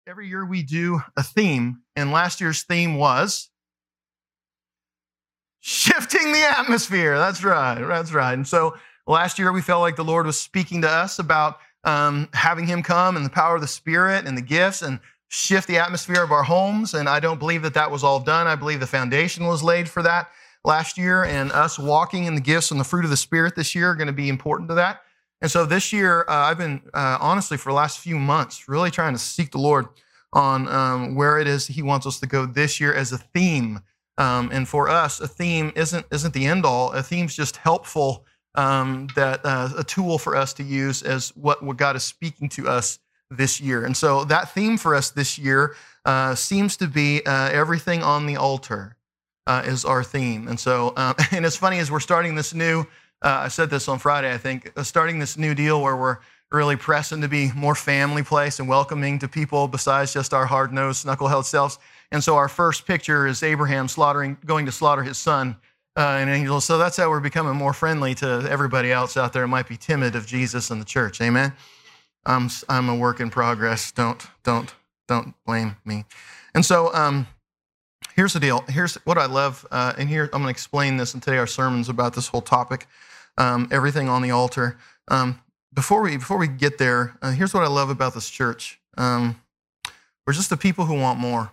Every year we do a theme, and last year's theme was shifting the atmosphere. That's right. That's right. And so last year we felt like the Lord was speaking to us about having Him come and the power of the Spirit and the gifts and shift the atmosphere of our homes. And I don't believe that was all done. I believe the foundation was laid for that last year, and us walking in the gifts and the fruit of the Spirit this year are going to be important to that. And so this year, I've been, honestly, for the last few months, really trying to seek the Lord on where it is He wants us to go this year as a theme. And for us, a theme isn't the end all. A theme's just helpful, a tool for us to use as what God is speaking to us this year. And so that theme for us this year seems to be everything on the altar is our theme. And so, and it's funny as we're starting this new. I said this on Friday, I think, starting this new deal where we're really pressing to be more family place and welcoming to people besides just our hard-nosed, knucklehead selves. And so our first picture is Abraham going to slaughter his son, an angel. So that's how we're becoming more friendly to everybody else out there who might be timid of Jesus and the church. Amen? I'm a work in progress. Don't blame me. And so here's the deal. Here's what I love. And here I'm going to explain this in today our sermons about this whole topic. Everything on the altar. Before we get there, here's what I love about this church. We're just the people who want more.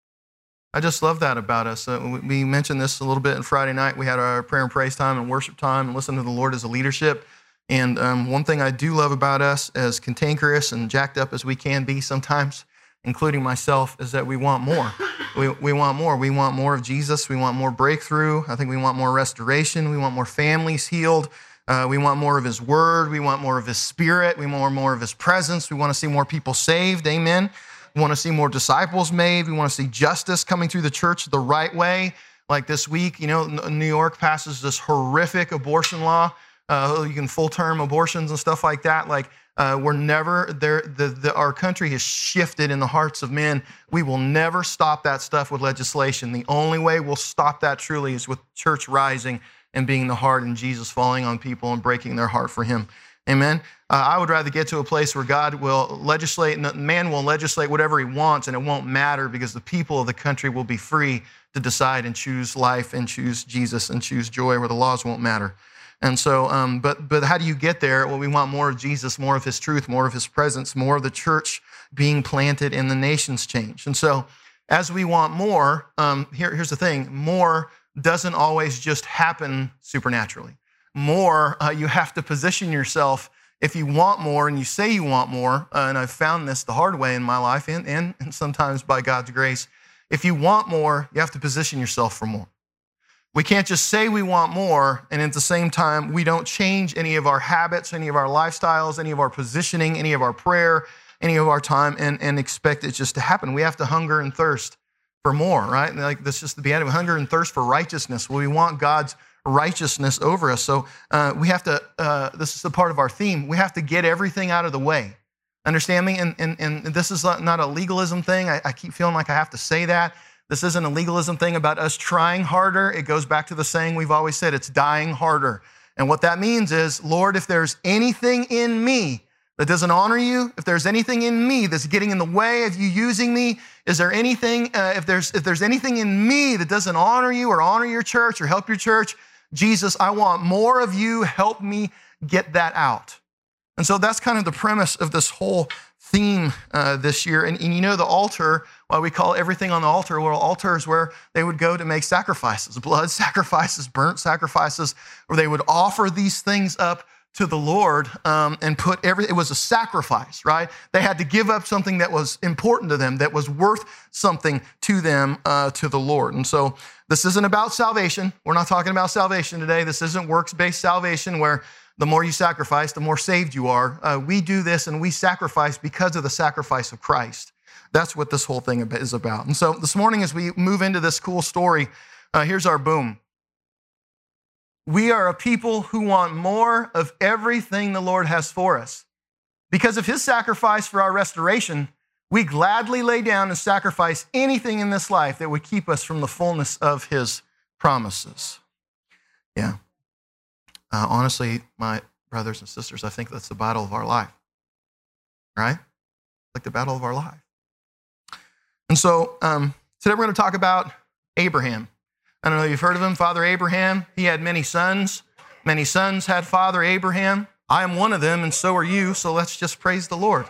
I just love that about us. We mentioned this a little bit on Friday night. We had our prayer and praise time and worship time and listened to the Lord as a leadership. And one thing I do love about us, as cantankerous and jacked up as we can be sometimes, including myself, is that we want more. We want more. We want more of Jesus. We want more breakthrough. I think we want more restoration. We want more families healed. We want more of His Word. We want more of His Spirit. We want more of His presence. We want to see more people saved. Amen. We want to see more disciples made. We want to see justice coming through the church the right way. Like this week, New York passes this horrific abortion law. You can full-term abortions and stuff like that. We're never there. Our country has shifted in the hearts of men. We will never stop that stuff with legislation. The only way we'll stop that truly is with church rising and being the heart and Jesus falling on people and breaking their heart for Him. Amen. I would rather get to a place where God will legislate, and man will legislate whatever He wants, and it won't matter because the people of the country will be free to decide and choose life and choose Jesus and choose joy where the laws won't matter. And so, but how do you get there? Well, we want more of Jesus, more of His truth, more of His presence, more of the church being planted and the nations changed. And so as we want more, here's the thing, more doesn't always just happen supernaturally. More, you have to position yourself. If you want more and you say you want more, and I've found this the hard way in my life and sometimes by God's grace, if you want more, you have to position yourself for more. We can't just say we want more, and at the same time, we don't change any of our habits, any of our lifestyles, any of our positioning, any of our prayer, any of our time, and expect it just to happen. We have to hunger and thirst for more, right? Like this is the beatitude, hunger and thirst for righteousness. Well, we want God's righteousness over us. So we have to, this is the part of our theme, we have to get everything out of the way. Understand me? And this is not a legalism thing. I keep feeling like I have to say that. This isn't a legalism thing about us trying harder. It goes back to the saying we've always said, it's dying harder. And what that means is, Lord, if there's anything in me that doesn't honor you, if there's anything in me that's getting in the way of you using me, is there anything, if there's anything in me that doesn't honor you or honor your church or help your church, Jesus, I want more of you. Help me get that out. And so that's kind of the premise of this whole theme this year. And the altar, why we call everything on the altar, well, altar is where they would go to make sacrifices, blood sacrifices, burnt sacrifices, where they would offer these things up to the Lord and it was a sacrifice, right? They had to give up something that was important to them, that was worth something to them, to the Lord. And so this isn't about salvation. We're not talking about salvation today. This isn't works-based salvation where the more you sacrifice, the more saved you are. We do this and we sacrifice because of the sacrifice of Christ. That's what this whole thing is about. And so this morning as we move into this cool story, here's our boom. We are a people who want more of everything the Lord has for us. Because of His sacrifice for our restoration, we gladly lay down and sacrifice anything in this life that would keep us from the fullness of His promises. Yeah. Honestly, my brothers and sisters, I think that's the battle of our life, right? Like the battle of our life. And so today we're going to talk about Abraham. I don't know if you've heard of him, Father Abraham. He had many sons. Many sons had Father Abraham. I am one of them, and so are you, so let's just praise the Lord.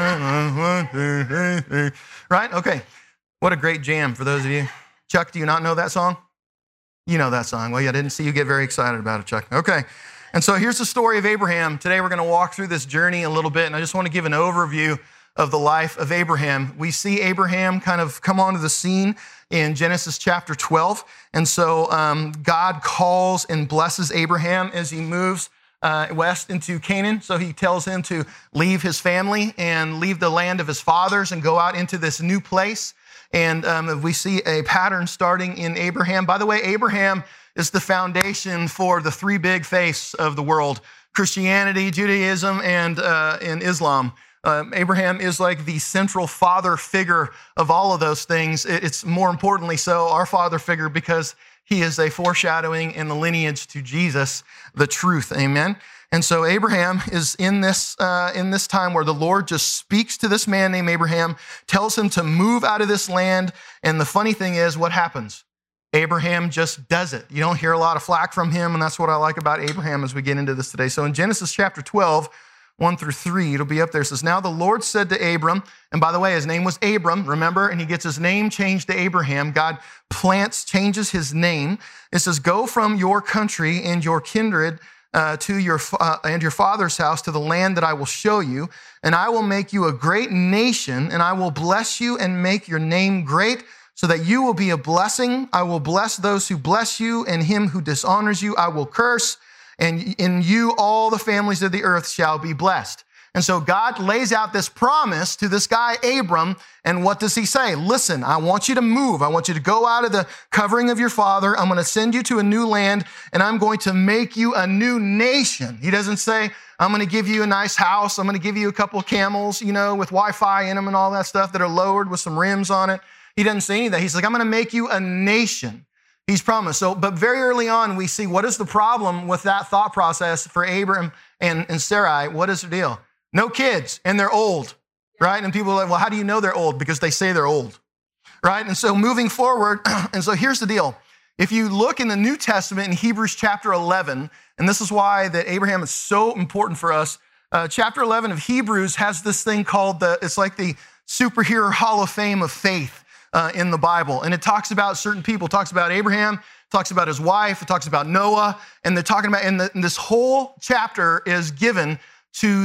Right? Okay. What a great jam for those of you. Chuck, do you not know that song? You know that song. Well, yeah, I didn't see you get very excited about it, Chuck. Okay. And so here's the story of Abraham. Today we're going to walk through this journey a little bit, and I just want to give an overview of the life of Abraham. We see Abraham kind of come onto the scene in Genesis chapter 12. And so God calls and blesses Abraham as he moves west into Canaan. So he tells him to leave his family and leave the land of his fathers and go out into this new place. And we see a pattern starting in Abraham. By the way, Abraham is the foundation for the three big faiths of the world: Christianity, Judaism, and Islam. Abraham is like the central father figure of all of those things. It's more importantly so our father figure because he is a foreshadowing in the lineage to Jesus, the truth. Amen. And so Abraham is in this time where the Lord just speaks to this man named Abraham, tells him to move out of this land. And the funny thing is, what happens? Abraham just does it. You don't hear a lot of flack from him, and that's what I like about Abraham as we get into this today. So in Genesis chapter 12, 1 through 3, it'll be up there. It says, "Now the Lord said to Abram," and by the way, his name was Abram, remember? And he gets his name changed to Abraham. God changes his name. It says, "Go from your country and your kindred to your father's house to the land that I will show you, and I will make you a great nation, and I will bless you and make your name great, so that you will be a blessing. I will bless those who bless you, and him who dishonors you I will curse. And in you all the families of the earth shall be blessed." And so God lays out this promise to this guy, Abram. And what does he say? Listen, I want you to move. I want you to go out of the covering of your father. I'm going to send you to a new land, and I'm going to make you a new nation. He doesn't say, I'm going to give you a nice house. I'm going to give you a couple of camels, with Wi-Fi in them and all that stuff that are lowered with some rims on it. He doesn't say any of that. He's like, I'm going to make you a nation. He's promised. So, but very early on, we see what is the problem with that thought process for Abraham and Sarai. What is the deal? No kids, and they're old, right? And people are like, well, how do you know they're old? Because they say they're old, right? And so moving forward, and so here's the deal. If you look in the New Testament in Hebrews chapter 11, and this is why that Abraham is so important for us, chapter 11 of Hebrews has this thing called it's like the superhero hall of fame of faith. In the Bible. And it talks about certain people. It talks about Abraham, talks about his wife, it talks about Noah, and they're talking about, and this whole chapter is given to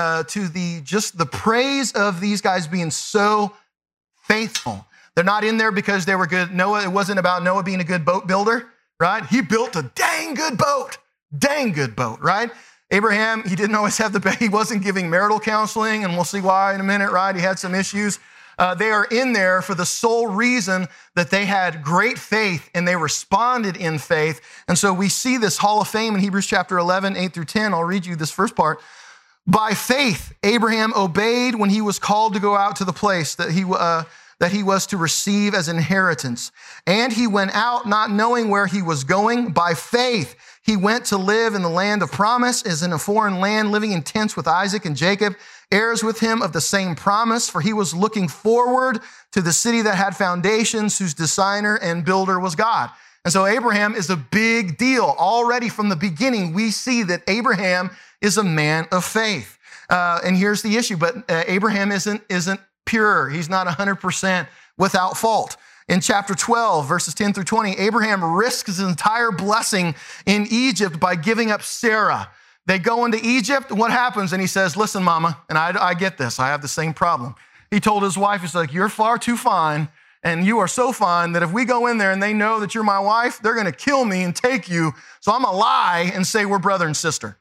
just the praise of these guys being so faithful. They're not in there because they were good. Noah, it wasn't about Noah being a good boat builder, right? He built a dang good boat, right? Abraham, he didn't always have he wasn't giving marital counseling, and we'll see why in a minute, right? He had some issues. They are in there for the sole reason that they had great faith and they responded in faith. And so we see this hall of fame in Hebrews chapter 11, 8 through 10. I'll read you this first part. "By faith, Abraham obeyed when he was called to go out to the place that he was to receive as inheritance. And he went out not knowing where he was going. By faith, he went to live in the land of promise, as in a foreign land, living in tents with Isaac and Jacob, heirs with him of the same promise, for he was looking forward to the city that had foundations, whose designer and builder was God." And so Abraham is a big deal. Already from the beginning, we see that Abraham is a man of faith. And here's the issue, but Abraham isn't pure. He's not 100% without fault. In chapter 12, verses 10 through 20, Abraham risks his entire blessing in Egypt by giving up Sarah. They go into Egypt, and what happens? And he says, listen, mama, and I get this. I have the same problem. He told his wife, he's like, you're far too fine, and you are so fine that if we go in there and they know that you're my wife, they're going to kill me and take you. So I'm going to lie and say we're brother and sister.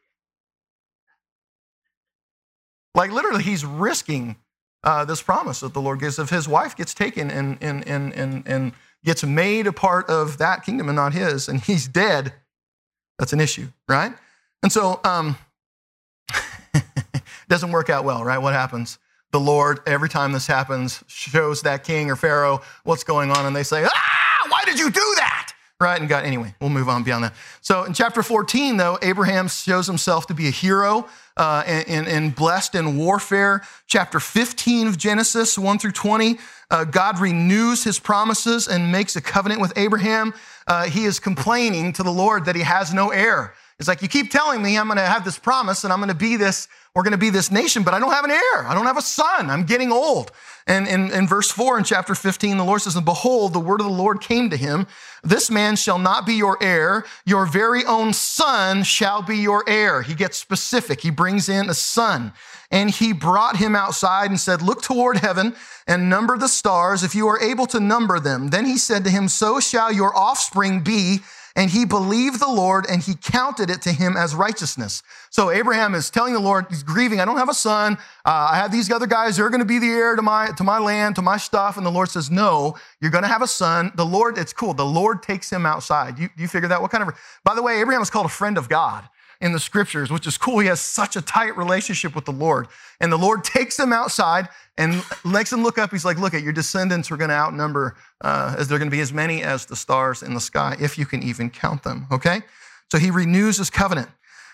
Like literally, he's risking this promise that the Lord gives. If his wife gets taken and gets made a part of that kingdom and not his, and he's dead, that's an issue, right? And so it doesn't work out well, right? What happens? The Lord, every time this happens, shows that king or Pharaoh what's going on, and they say, why did you do that? Right? And God, anyway, we'll move on beyond that. So in chapter 14, though, Abraham shows himself to be a hero. and blessed in warfare. Chapter 15 of Genesis, 1 through 20, God renews his promises and makes a covenant with Abraham. He is complaining to the Lord that he has no heir. It's like, you keep telling me I'm going to have this promise and I'm going to be this, we're going to be this nation, but I don't have an heir. I don't have a son. I'm getting old. And in verse 4 in chapter 15, the Lord says, and behold, the word of the Lord came to him. This man shall not be your heir. Your very own son shall be your heir. He gets specific. He brings in a son. And he brought him outside and said, look toward heaven and number the stars if you are able to number them. Then he said to him, so shall your offspring be. And he believed the Lord, and he counted it to him as righteousness. So Abraham is telling the Lord, he's grieving, I don't have a son. I have these other guys, they're going to be the heir to my land, to my stuff. And the Lord says, no, you're going to have a son. The Lord, it's cool. The Lord takes him outside. You figure that? What kind of, by the way, Abraham is called a friend of God in the scriptures, which is cool. He has such a tight relationship with the Lord. And the Lord takes him outside and makes him look up. He's like, look, at your descendants are going to outnumber, as they're going to be as many as the stars in the sky, if you can even count them, okay? So he renews his covenant.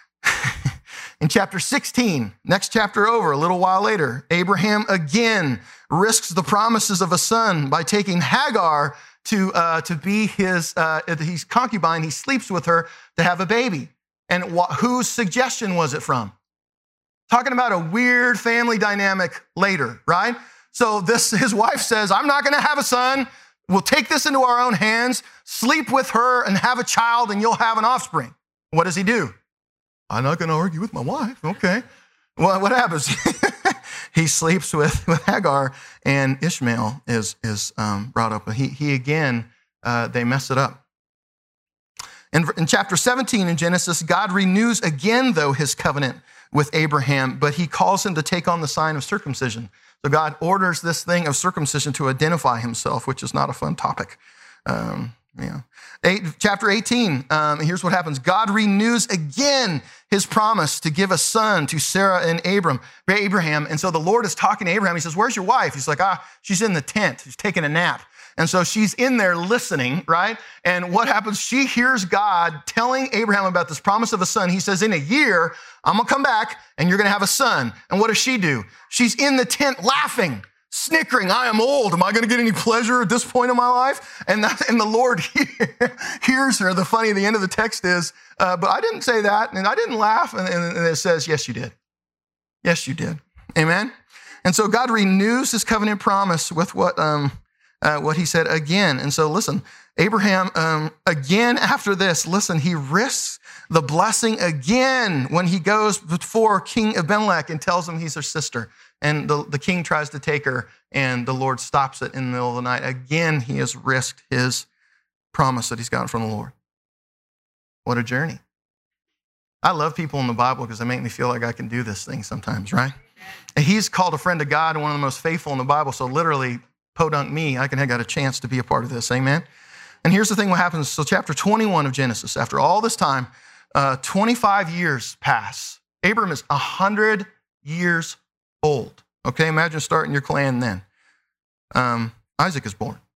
In chapter 16, next chapter over, a little while later, Abraham again risks the promises of a son by taking Hagar to be his concubine. He sleeps with her to have a baby. And whose suggestion was it from? Talking about a weird family dynamic later, right? So his wife says, I'm not going to have a son. We'll take this into our own hands, sleep with her and have a child, and you'll have an offspring. What does he do? I'm not going to argue with my wife. Okay. Well, what happens? He sleeps with Hagar, and Ishmael is brought up. He again, they mess it up. In chapter 17 in Genesis, God renews again, though, his covenant with Abraham, but he calls him to take on the sign of circumcision. So God orders this thing of circumcision to identify himself, which is not a fun topic. Chapter 18, here's what happens. God renews again his promise to give a son to Sarah and Abraham. And so the Lord is talking to Abraham. He says, where's your wife? He's like, she's in the tent. She's taking a nap. And so she's in there listening, right? And what happens? She hears God telling Abraham about this promise of a son. He says, in a year, I'm going to come back and you're going to have a son. And what does she do? She's in the tent laughing, snickering. I am old. Am I going to get any pleasure at this point in my life? And the Lord hears her. The end of the text is, but I didn't say that. And I didn't laugh. And it says, yes, you did. Yes, you did. Amen. And so God renews his covenant promise with what he said again. And so listen, Abraham, again after this, listen, he risks the blessing again when he goes before King Abimelech and tells him he's her sister. And the king tries to take her, and the Lord stops it in the middle of the night. Again, he has risked his promise that he's gotten from the Lord. What a journey. I love people in the Bible because they make me feel like I can do this thing sometimes, right? And he's called a friend of God and one of the most faithful in the Bible. So literally, podunk me, I got a chance to be a part of this, amen? And here's the thing what happens. So chapter 21 of Genesis, after all this time, 25 years pass. Abram is 100 years old. Okay, imagine starting your clan then. Isaac is born.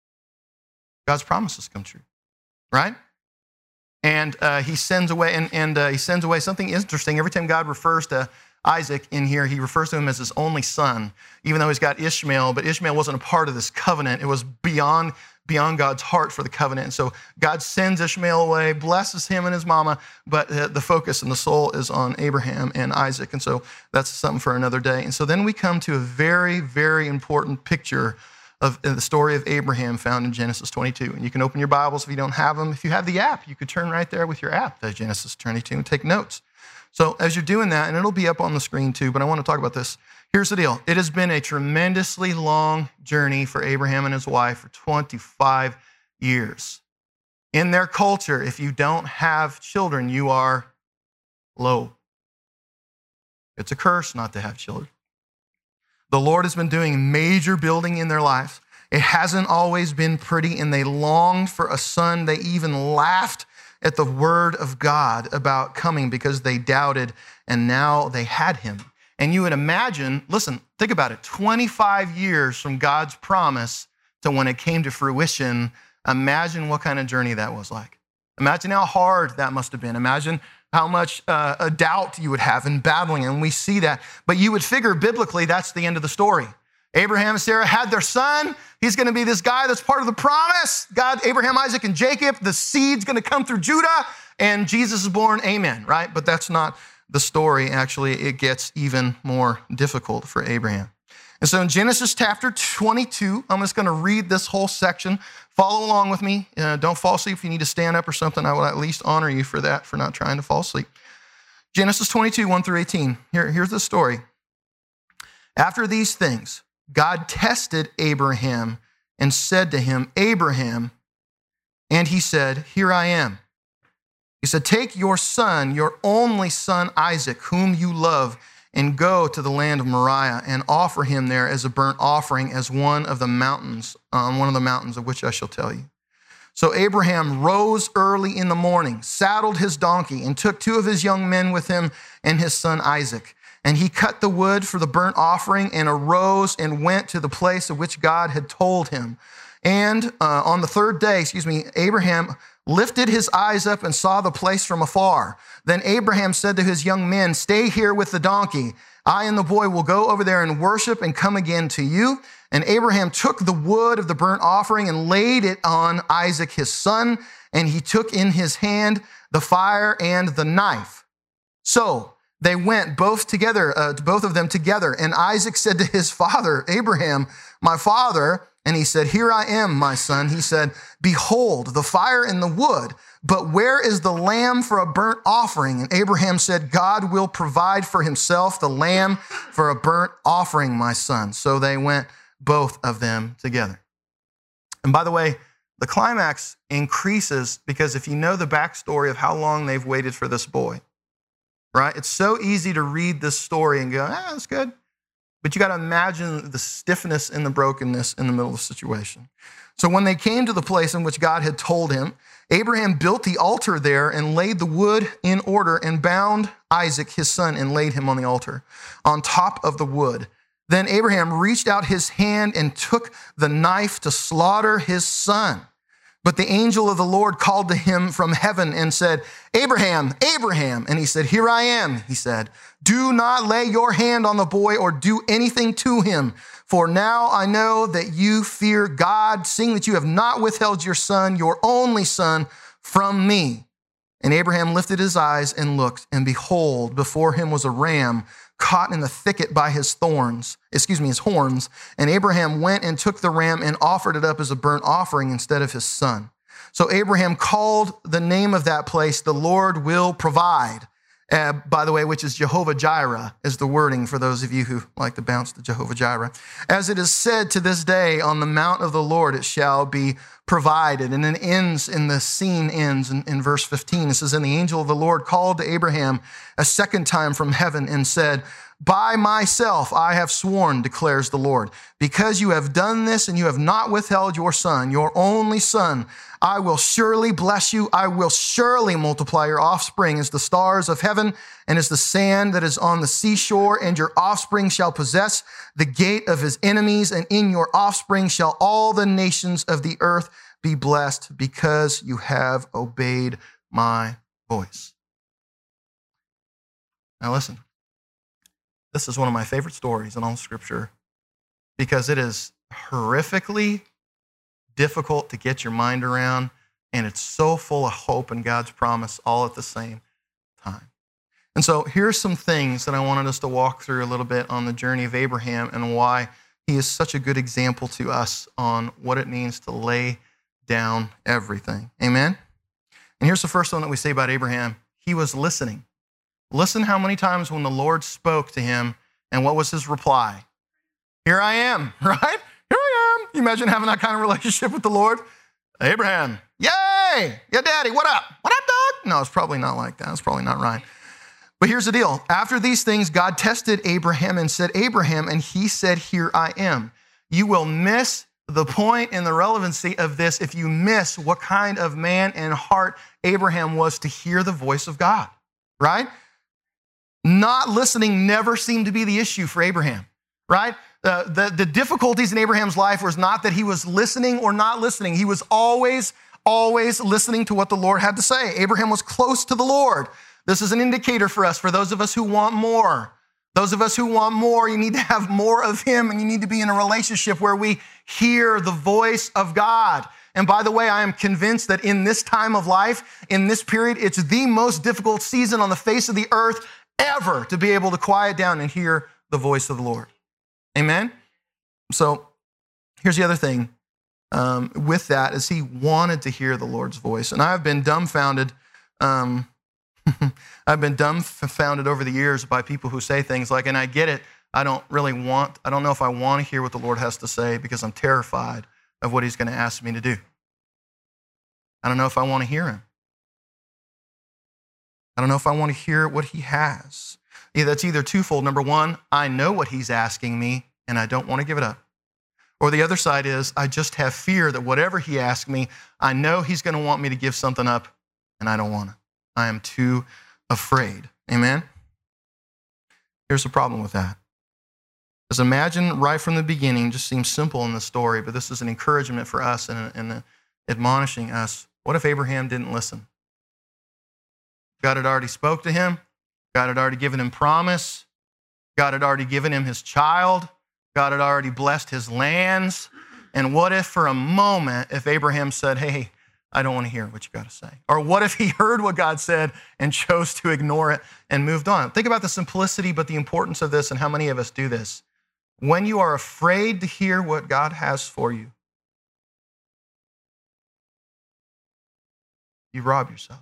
God's promises come true, right? And he sends away, and he sends away something interesting. Every time God refers to Isaac in here, he refers to him as his only son, even though he's got Ishmael, but Ishmael wasn't a part of this covenant. It was beyond God's heart for the covenant. And so God sends Ishmael away, blesses him and his mama, but the focus and the soul is on Abraham and Isaac. And so that's something for another day. And so then we come to a very, very important picture of the story of Abraham found in Genesis 22. And you can open your Bibles if you don't have them. If you have the app, you could turn right there with your app to Genesis 22 and take notes. So as you're doing that, and it'll be up on the screen too, but I want to talk about this. Here's the deal. It has been a tremendously long journey for Abraham and his wife for 25 years. In their culture, if you don't have children, you are low. It's a curse not to have children. The Lord has been doing major building in their lives. It hasn't always been pretty, and they longed for a son. They even laughed at the word of God about coming because they doubted, and now they had him. And you would imagine, listen, think about it, 25 years from God's promise to when it came to fruition. Imagine what kind of journey that was like. Imagine how hard that must have been. Imagine a doubt you would have in battling, and we see that. But you would figure biblically that's the end of the story. Abraham and Sarah had their son. He's going to be this guy that's part of the promise. God, Abraham, Isaac, and Jacob. The seed's going to come through Judah, and Jesus is born. Amen, right? But that's not the story. Actually, it gets even more difficult for Abraham. And so in Genesis chapter 22, I'm just going to read this whole section. Follow along with me. Don't fall asleep. If you need to stand up or something, I will at least honor you for that, for not trying to fall asleep. Genesis 22, 1 through 18. Here's the story. After these things, God tested Abraham and said to him, Abraham, and he said, here I am. He said, take your son, your only son Isaac, whom you love, and go to the land of Moriah and offer him there as a burnt offering as one of the mountains of which I shall tell you. So Abraham rose early in the morning, saddled his donkey, and took 2 of his young men with him and his son Isaac. And he cut the wood for the burnt offering and arose and went to the place of which God had told him. And on the 3rd day, Abraham lifted his eyes up and saw the place from afar. Then Abraham said to his young men, stay here with the donkey. I and the boy will go over there and worship and come again to you. And Abraham took the wood of the burnt offering and laid it on Isaac his son. And he took in his hand the fire and the knife. So they went both of them together. And Isaac said to his father, Abraham, my father. And he said, here I am, my son. He said, behold, the fire and the wood, but where is the lamb for a burnt offering? And Abraham said, God will provide for himself the lamb for a burnt offering, my son. So they went both of them together. And by the way, the climax increases because if you know the backstory of how long they've waited for this boy, right? It's so easy to read this story and go, that's good. But you got to imagine the stiffness and the brokenness in the middle of the situation. So when they came to the place in which God had told him, Abraham built the altar there and laid the wood in order and bound Isaac, his son, and laid him on the altar on top of the wood. Then Abraham reached out his hand and took the knife to slaughter his son. But the angel of the Lord called to him from heaven and said, Abraham, Abraham. And he said, here I am, he said. Do not lay your hand on the boy or do anything to him. For now I know that you fear God, seeing that you have not withheld your son, your only son, from me. And Abraham lifted his eyes and looked, and behold, before him was a ram caught in the thicket by his horns. And Abraham went and took the ram and offered it up as a burnt offering instead of his son. So Abraham called the name of that place, the Lord will provide. By the way, which is Jehovah Jireh, is the wording for those of you who like to bounce to Jehovah Jireh. As it is said to this day, on the mount of the Lord it shall be provided. And then the scene ends in verse 15. It says, and the angel of the Lord called to Abraham a second time from heaven and said, by myself I have sworn, declares the Lord, because you have done this and you have not withheld your son, your only son, I will surely bless you. I will surely multiply your offspring as the stars of heaven and as the sand that is on the seashore, and your offspring shall possess the gate of his enemies, and in your offspring shall all the nations of the earth be blessed, because you have obeyed my voice. Now listen. This is one of my favorite stories in all Scripture because it is horrifically difficult to get your mind around, and it's so full of hope and God's promise all at the same time. And so here's some things that I wanted us to walk through a little bit on the journey of Abraham and why he is such a good example to us on what it means to lay down everything. Amen? And here's the first one that we say about Abraham. He was listening. Listen how many times when the Lord spoke to him, and what was his reply? Here I am, right? Here I am. You imagine having that kind of relationship with the Lord? Abraham, yay! Yeah, Daddy, what up? What up, dog? No, it's probably not like that. It's probably not right. But here's the deal. After these things, God tested Abraham and said, Abraham, and he said, here I am. You will miss the point and the relevancy of this if you miss what kind of man and heart Abraham was to hear the voice of God, right? Not listening never seemed to be the issue for Abraham, right? The difficulties in Abraham's life was not that he was listening or not listening. He was always listening to what the Lord had to say. Abraham was close to the Lord. This is an indicator for us, for those of us who want more. Those of us who want more, you need to have more of him, and you need to be in a relationship where we hear the voice of God. And by the way, I am convinced that in this time of life, in this period, it's the most difficult season on the face of the earth ever to be able to quiet down and hear the voice of the Lord. Amen? So here's the other thing with that is he wanted to hear the Lord's voice. And I've been dumbfounded. I've been dumbfounded over the years by people who say things like, and I get it, I don't know if I want to hear what the Lord has to say because I'm terrified of what he's going to ask me to do. I don't know if I want to hear him. I don't know if I want to hear what he has. Yeah, that's either twofold. Number one, I know what he's asking me and I don't want to give it up. Or the other side is I just have fear that whatever he asks me, I know he's going to want me to give something up and I don't want it. I am too afraid. Amen? Here's the problem with that. Because imagine right from the beginning, just seems simple in the story, but this is an encouragement for us and admonishing us. What if Abraham didn't listen? God had already spoke to him. God had already given him promise. God had already given him his child. God had already blessed his lands. And what if for a moment, if Abraham said, hey, I don't want to hear what you got to say? Or what if he heard what God said and chose to ignore it and moved on? Think about the simplicity, but the importance of this and how many of us do this. When you are afraid to hear what God has for you, you rob yourself.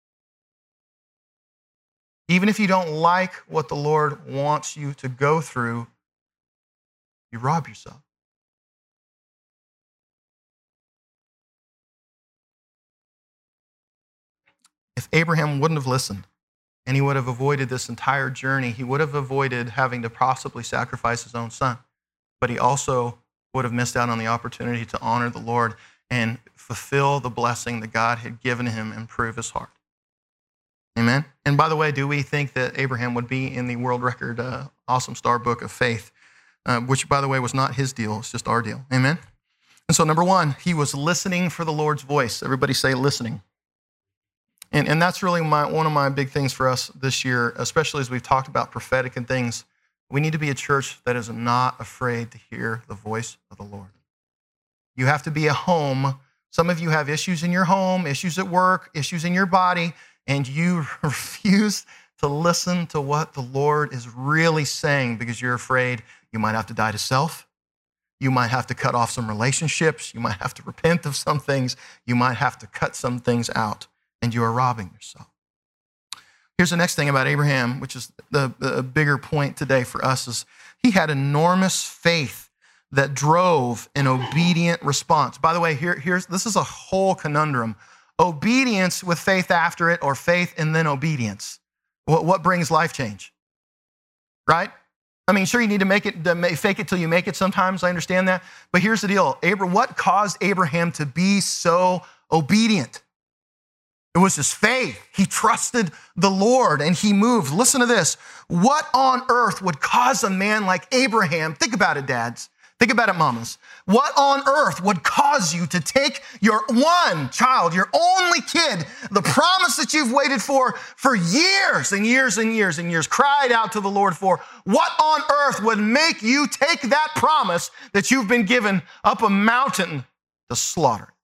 Even if you don't like what the Lord wants you to go through, you rob yourself. If Abraham wouldn't have listened and he would have avoided this entire journey, he would have avoided having to possibly sacrifice his own son. But he also would have missed out on the opportunity to honor the Lord and fulfill the blessing that God had given him and prove his heart. Amen? And by the way, do we think that Abraham would be in the world record Awesome Star Book of Faith, which, by the way, was not his deal. It's just our deal. Amen? And so, number one, he was listening for the Lord's voice. Everybody say listening. And that's really one of my big things for us this year, especially as we've talked about prophetic and things. We need to be a church that is not afraid to hear the voice of the Lord. You have to be a home. Some of you have issues in your home, issues at work, issues in your body, and you refuse to listen to what the Lord is really saying because you're afraid you might have to die to self. You might have to cut off some relationships. You might have to repent of some things. You might have to cut some things out, and you are robbing yourself. Here's the next thing about Abraham, which is the bigger point today for us, is he had enormous faith that drove an obedient response. By the way, this is a whole conundrum. Obedience with faith after it, or faith and then obedience. What brings life change? Right? I mean, sure, you need to fake it till you make it sometimes. I understand that. But here's the deal. What caused Abraham to be so obedient? It was his faith. He trusted the Lord and he moved. Listen to this. What on earth would cause a man like Abraham, think about it, dads, think about it, mamas. What on earth would cause you to take your one child, your only kid, the promise that you've waited for years and years and years and years, cried out to the Lord for? What on earth would make you take that promise that you've been given up a mountain to slaughter it?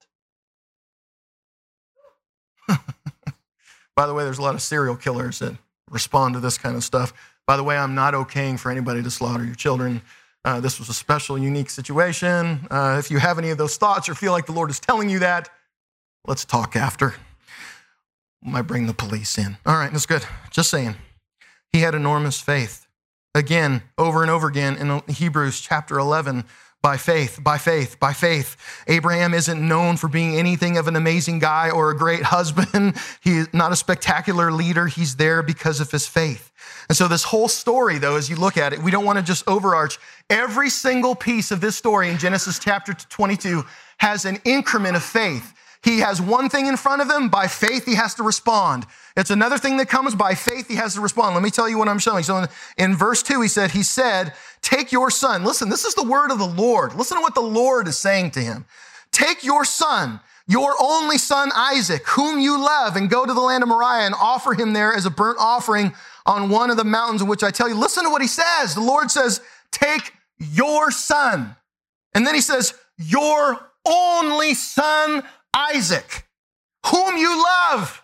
By the way, there's a lot of serial killers that respond to this kind of stuff. By the way, I'm not okaying for anybody to slaughter your children. This was a special, unique situation. If you have any of those thoughts or feel like the Lord is telling you that, let's talk after. Might bring the police in. All right, that's good. Just saying. He had enormous faith. Again, over and over again in Hebrews chapter 11, by faith, by faith, by faith. Abraham isn't known for being anything of an amazing guy or a great husband. He's not a spectacular leader. He's there because of his faith. And so this whole story, though, as you look at it, we don't want to just overarch. Every single piece of this story in Genesis chapter 22 has an increment of faith. He has one thing in front of him. By faith, he has to respond. It's another thing that comes by faith. He has to respond. Let me tell you what I'm showing. So in verse 2, he said, take your son. Listen, this is the word of the Lord. Listen to what the Lord is saying to him. Take your son, your only son Isaac, whom you love, and go to the land of Moriah and offer him there as a burnt offering on one of the mountains in which I tell you. Listen to what he says. The Lord says, take your son. And then he says, your only son Isaac, whom you love.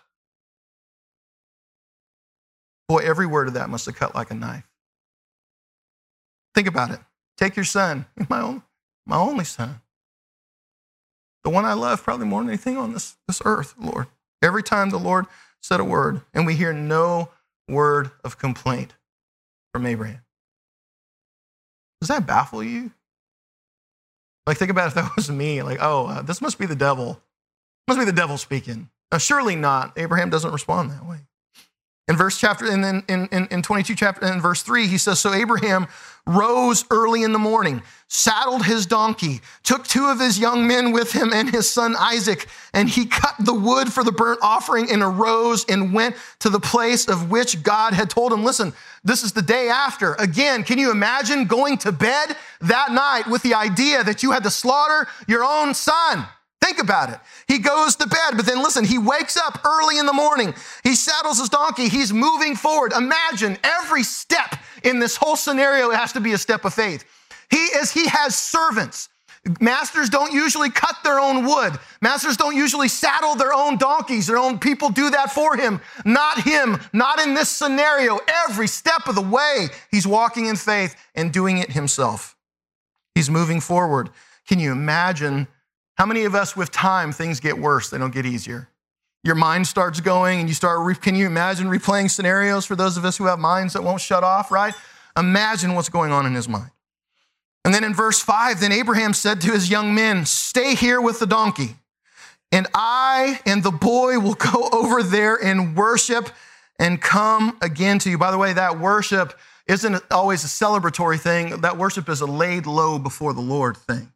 Boy, every word of that must have cut like a knife. Think about it. Take your son, my only son. The one I love probably more than anything on this earth, Lord. Every time the Lord said a word, and we hear no word of complaint from Abraham. Does that baffle you? Like, think about if that was me. Like, this must be the devil. Must be the devil speaking. Surely not. Abraham doesn't respond that way. In verse 22 chapter, in verse 3, he says, so Abraham rose early in the morning, saddled his donkey, took 2 of his young men with him and his son Isaac, and he cut the wood for the burnt offering and arose and went to the place of which God had told him. Listen, this is the day after. Again, can you imagine going to bed that night with the idea that you had to slaughter your own son? Think about it. He goes to bed, but then listen, he wakes up early in the morning. He saddles his donkey. He's moving forward. Imagine every step in this whole scenario has to be a step of faith. He has servants. Masters don't usually cut their own wood. Masters don't usually saddle their own donkeys. Their own people do that for him. Not him, not in this scenario. Every step of the way, he's walking in faith and doing it himself. He's moving forward. Can you imagine? How many of us with time, things get worse, they don't get easier? Your mind starts going and you start, can you imagine replaying scenarios for those of us who have minds that won't shut off, right? Imagine what's going on in his mind. And then in verse 5, then Abraham said to his young men, stay here with the donkey, and I and the boy will go over there and worship and come again to you. By the way, that worship isn't always a celebratory thing. That worship is a laid low before the Lord thing.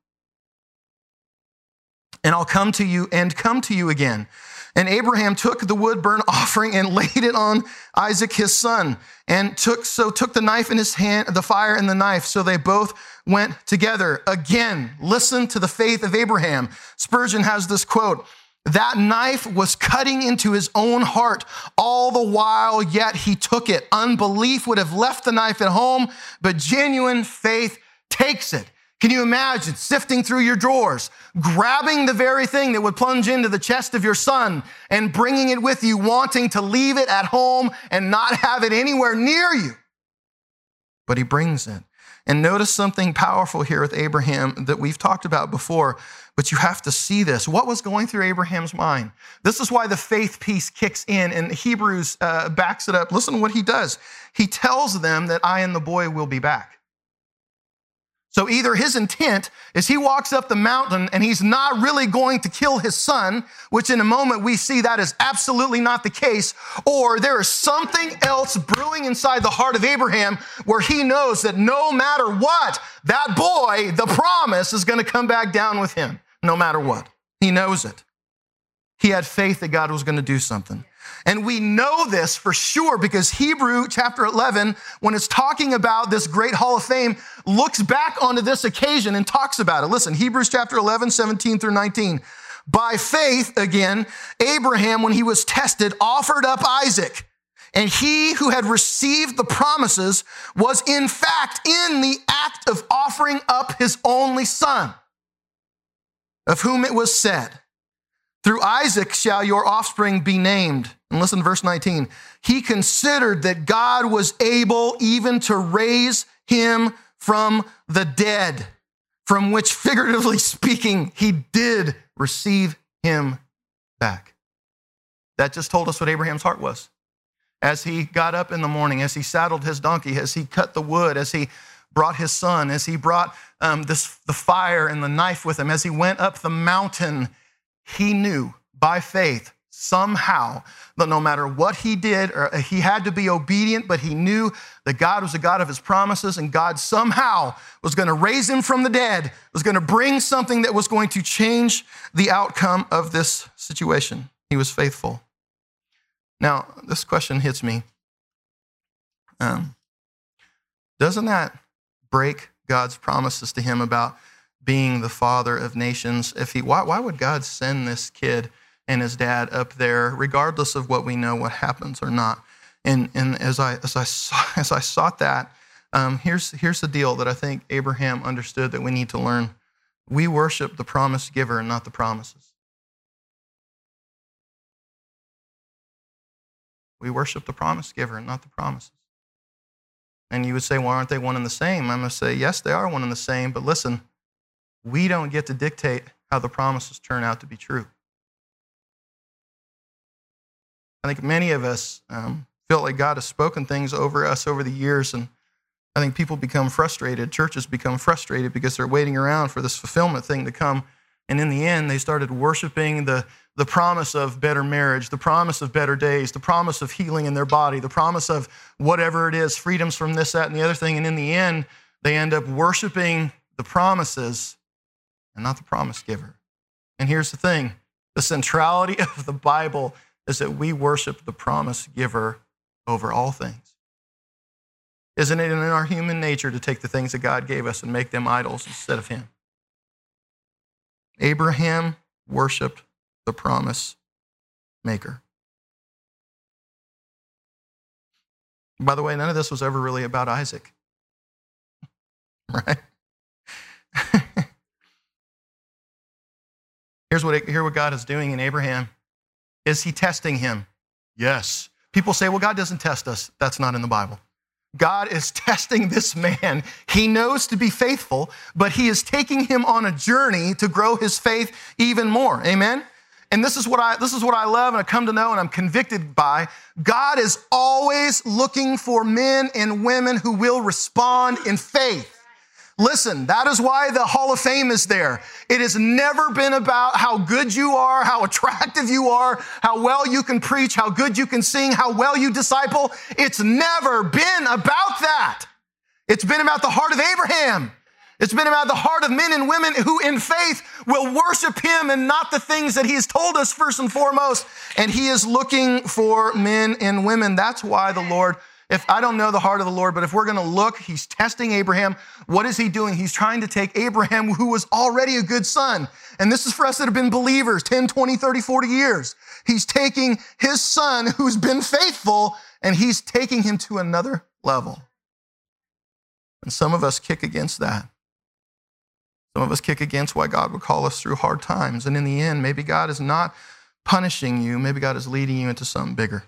And I'll come to you again. And Abraham took the wood burnt offering and laid it on Isaac, his son, and took the knife in his hand, the fire and the knife. So they both went together. Again, listen to the faith of Abraham. Spurgeon has this quote, that knife was cutting into his own heart all the while, yet he took it. Unbelief would have left the knife at home, but genuine faith takes it. Can you imagine sifting through your drawers, grabbing the very thing that would plunge into the chest of your son and bringing it with you, wanting to leave it at home and not have it anywhere near you? But he brings it. And notice something powerful here with Abraham that we've talked about before, but you have to see this. What was going through Abraham's mind? This is why the faith piece kicks in, and Hebrews backs it up. Listen to what he does. He tells them that I and the boy will be back. So either his intent is he walks up the mountain and he's not really going to kill his son, which in a moment we see that is absolutely not the case, or there is something else brewing inside the heart of Abraham where he knows that no matter what, that boy, the promise, is going to come back down with him, no matter what. He knows it. He had faith that God was going to do something. And we know this for sure because Hebrew chapter 11, when it's talking about this great hall of fame, looks back onto this occasion and talks about it. Listen, Hebrews chapter 11, 17 through 19. By faith, again, Abraham, when he was tested, offered up Isaac. And he who had received the promises was in fact in the act of offering up his only son, of whom it was said, through Isaac shall your offspring be named. And listen to verse 19. He considered that God was able even to raise him from the dead, from which, figuratively speaking, he did receive him back. That just told us what Abraham's heart was. As he got up in the morning, as he saddled his donkey, as he cut the wood, as he brought his son, as he brought the fire and the knife with him, as he went up the mountain, he knew by faith somehow that no matter what he did, or he had to be obedient, but he knew that God was a God of his promises, and God somehow was going to raise him from the dead, was going to bring something that was going to change the outcome of this situation. He was faithful. Now, this question hits me. Doesn't that break God's promises to him about being the father of nations. Why would God send this kid and his dad up there, regardless of what we know, what happens or not? And as I sought that, here's the deal that I think Abraham understood that we need to learn. We worship the promise giver and not the promises. We worship the promise giver and not the promises. And you would say, well, aren't they one and the same? I'm going to say, yes, they are one and the same. But listen, we don't get to dictate how the promises turn out to be true. I think many of us feel like God has spoken things over us over the years, and I think people become frustrated. Churches become frustrated because they're waiting around for this fulfillment thing to come. And in the end, they started worshiping the promise of better marriage, the promise of better days, the promise of healing in their body, the promise of whatever it is, freedoms from this, that, and the other thing. And in the end, they end up worshiping the promises and not the promise giver. And here's the thing. The centrality of the Bible is that we worship the promise giver over all things. Isn't it in our human nature to take the things that God gave us and make them idols instead of him? Abraham worshiped the promise maker. By the way, none of this was ever really about Isaac, right? Hear what God is doing in Abraham. Is he testing him? Yes. People say, well, God doesn't test us. That's not in the Bible. God is testing this man. He knows to be faithful, but he is taking him on a journey to grow his faith even more. Amen? And this is what I love and I come to know and I'm convicted by. God is always looking for men and women who will respond in faith. Listen, that is why the Hall of Fame is there. It has never been about how good you are, how attractive you are, how well you can preach, how good you can sing, how well you disciple. It's never been about that. It's been about the heart of Abraham. It's been about the heart of men and women who in faith will worship him and not the things that he has told us first and foremost. And he is looking for men and women. That's why the Lord, if I don't know the heart of the Lord, but if we're going to look, he's testing Abraham. What is he doing? He's trying to take Abraham, who was already a good son. And this is for us that have been believers 10, 20, 30, 40 years. He's taking his son who's been faithful and he's taking him to another level. And some of us kick against that. Some of us kick against why God would call us through hard times. And in the end, maybe God is not punishing you. Maybe God is leading you into something bigger.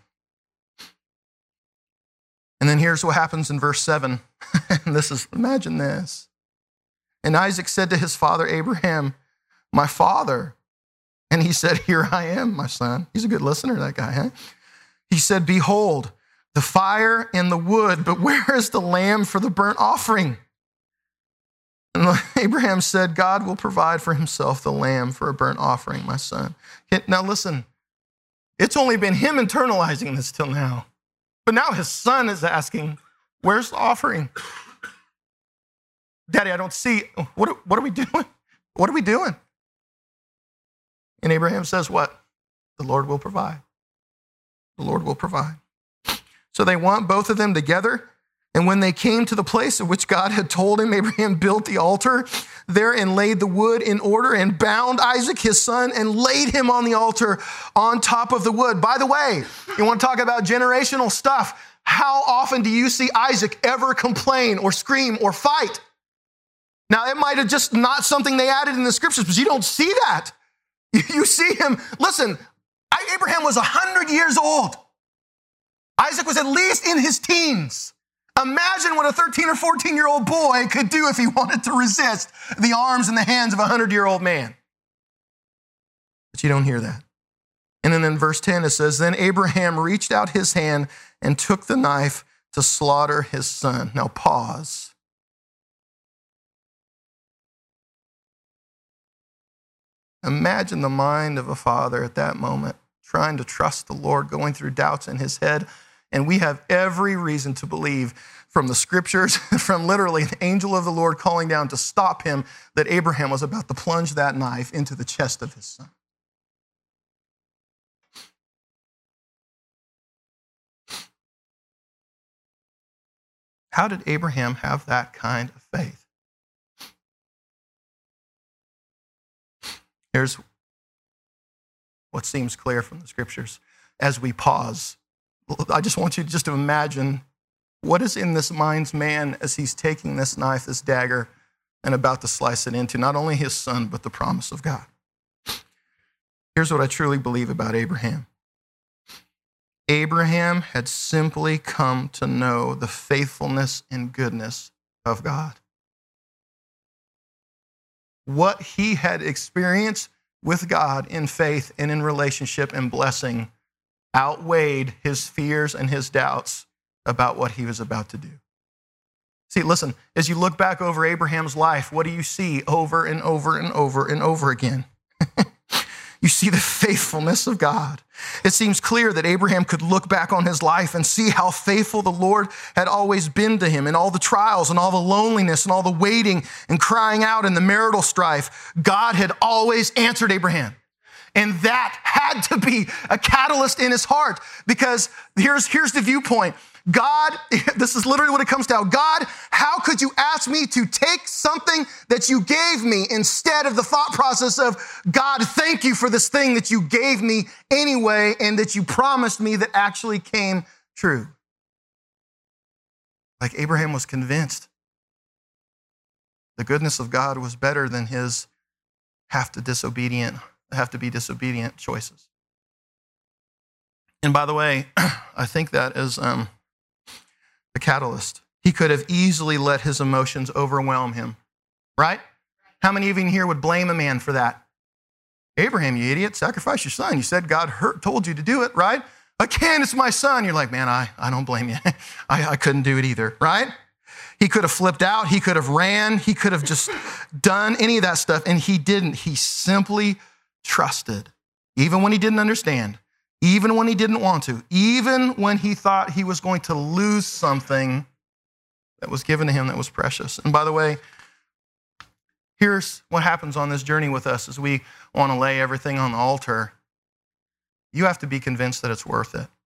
And then here's what happens in verse 7. Imagine this. And Isaac said to his father Abraham, my father. And he said, here I am, my son. He's a good listener, that guy, huh? He said, behold, the fire and the wood, but where is the lamb for the burnt offering? And Abraham said, God will provide for himself the lamb for a burnt offering, my son. Now listen, it's only been him internalizing this till now. But now his son is asking, where's the offering? Daddy, I don't see. What are we doing? What are we doing? And Abraham says what? The Lord will provide. The Lord will provide. So they want both of them together. And when they came to the place of which God had told him, Abraham built the altar there and laid the wood in order and bound Isaac, his son, and laid him on the altar on top of the wood. By the way, you want to talk about generational stuff. How often do you see Isaac ever complain or scream or fight? Now, it might have just not something they added in the scriptures, but you don't see that. You see him. Listen, Abraham was 100 years old. Isaac was at least in his teens. Imagine what a 13 or 14-year-old boy could do if he wanted to resist the arms and the hands of a 100-year-old man. But you don't hear that. And then in verse 10 it says, then Abraham reached out his hand and took the knife to slaughter his son. Now pause. Imagine the mind of a father at that moment, trying to trust the Lord, going through doubts in his head. And we have every reason to believe from the scriptures, from literally the angel of the Lord calling down to stop him, that Abraham was about to plunge that knife into the chest of his son. How did Abraham have that kind of faith? Here's what seems clear from the scriptures as we pause. I just want you just to imagine what is in this mind's man as he's taking this knife, this dagger, and about to slice it into not only his son, but the promise of God. Here's what I truly believe about Abraham. Abraham had simply come to know the faithfulness and goodness of God. What he had experienced with God in faith and in relationship and blessing outweighed his fears and his doubts about what he was about to do. See, listen, as you look back over Abraham's life, what do you see over and over and over and over again? You see the faithfulness of God. It seems clear that Abraham could look back on his life and see how faithful the Lord had always been to him in all the trials and all the loneliness and all the waiting and crying out and the marital strife. God had always answered Abraham. And that had to be a catalyst in his heart, because here's the viewpoint. God, this is literally what it comes down. God, how could you ask me to take something that you gave me instead of the thought process of, God, thank you for this thing that you gave me anyway and that you promised me that actually came true? Like Abraham was convinced the goodness of God was better than his have to be disobedient choices. And by the way, I think that is the catalyst. He could have easily let his emotions overwhelm him, right? How many of you in here would blame a man for that? Abraham, you idiot, sacrifice your son. You said God told you to do it, right? Again, it's my son. You're like, man, I don't blame you. I couldn't do it either, right? He could have flipped out. He could have ran. He could have just done any of that stuff, and he didn't. He simply trusted, even when he didn't understand, even when he didn't want to, even when he thought he was going to lose something that was given to him that was precious. And by the way, here's what happens on this journey with us as we want to lay everything on the altar. You have to be convinced that it's worth it.